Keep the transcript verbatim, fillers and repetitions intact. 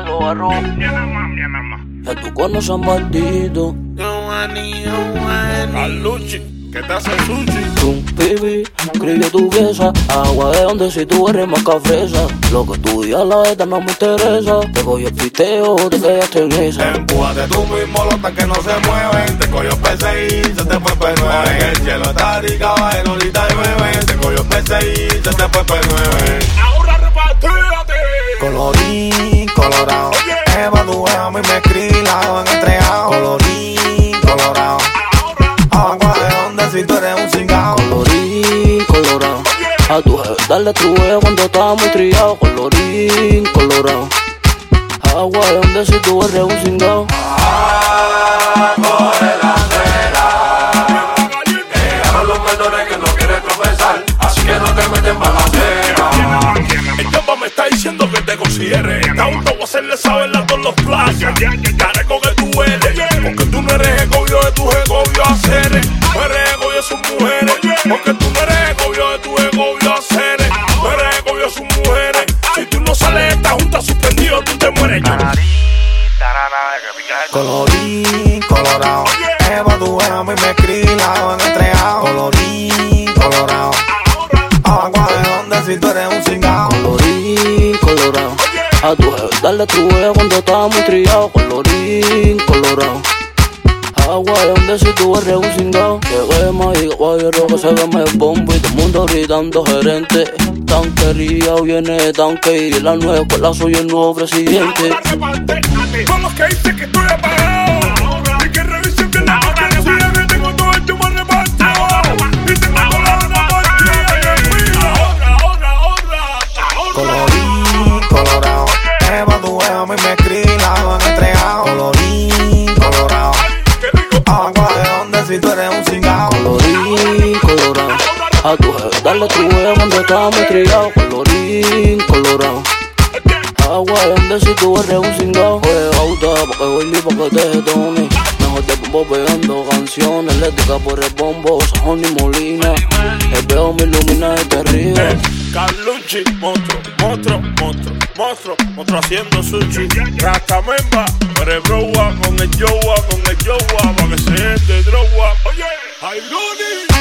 lo agarró. Ya tú conoces a Maldito. Giovanni, Giovanni. Carlucci, ¿qué te hace sushi? Tú, baby, escribe tu pieza. Agua de donde si tú eres más fresa. Lo que tú digas la neta no me interesa. Te cogió el piteo, te quedaste en esa. Empújate tú mismo los que no se mueven. Te cogió P seis, se te fue P nueve. El cielo está rica, en ahorita llueve. Te cogió P seis, se te fue P nueve. Ahora repartírate. Colorín, colorado. Eva, tu a mí me escribí, la han entregado. Colorín, colorado. Agua de donde si tú eres un cingao. Colorín, colorado. A tu jefe darle truje cuando estaba muy trillado. Colorín, colorado. Agua de donde si tú eres un cingao. Ah, corre la acera. Llegaron los menores que no quieren profesar, así que no te meten balacera. El tiempo me está diciendo que te considere. Aún no voy a hacerle saber a todos los plazas. Careco que tú eres, porque tú no eres egobio de tus egobios haceres. No eres egobio de sus mujeres, porque tú no eres egobio de tus egobios haceres. No eres egobio de sus mujeres. Si tú no sales de esta junta suspendido, tú te mueres yo. Colorín, colorado. Eva, tu a mí me escribí, la han entregado. Colorín, colorado. Agua de donde si tú eres un cingao. Colorín, colorado. A tu jefe darle truje cuando estaba muy trillado. Colorín, colorado. Agua de donde si tú eres un cingao. Llegué más y guayero que se ve más bombo. Y todo el mundo gritando gerente. Tanquería viene de tanque. Y la nueva escuela soy el nuevo presidente. Con los que dicen que estoy apagado. Y que revisen bien la mercancía que tengo todo el tiempo repartido. Y tengo toda la partida y el mío. Ahorra, ahorra, ahorra. Colorín, colorado. Eva, tu a mí me escribí, la han entregado. Colorín, colorado. Agua de donde si tú eres un cingao. Colorín, colorado. A tu jefe darle truje cuando estaba muy trillado. Colorín, colorado. Agua de donde si tú eres un cingao. Juega auto porque voy li porque te detone. Mejor te pongo pegando canciones. Eléctrica por el bombo, Sajón y Molina. El veo me ilumina desde arriba. Carlucci, monstruo, monstruo, monstruo, monstruo, monstruo haciendo sushi. Rastamemba, cerebroa, con el yoa, con el yoa, pa' que se entre droga. Oye, Jaironi.